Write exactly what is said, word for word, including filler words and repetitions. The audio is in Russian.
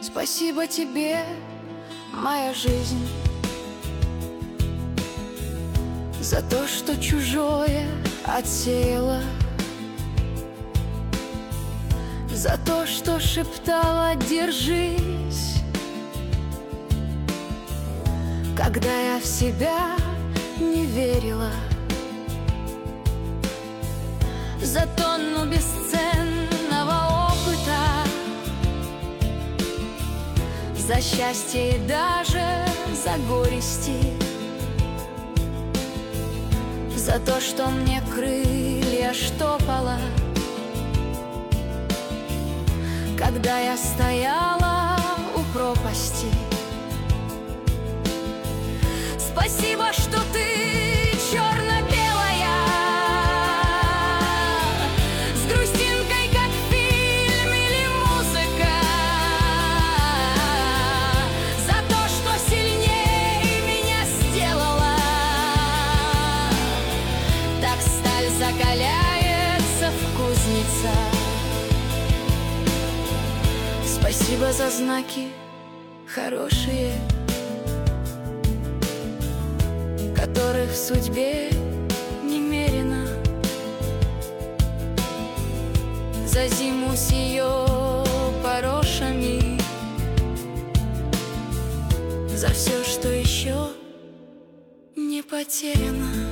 Спасибо тебе, моя жизнь, за то, что чужое отсеяла, за то, что шептала «держись», когда я в себя не верила, за тонну бесценного опыта, за счастье и даже за горести, за то, что мне крылья штопала, когда я стояла у пропасти. Спасибо, что ты черно-белая, с грустинкой, как фильм или музыка, за то, что сильнее меня сделала. Так сталь закаляется в кузнице. Спасибо за знаки хорошие, которых в судьбе немерено, за зиму с ее порошами, за все, что еще не потеряно.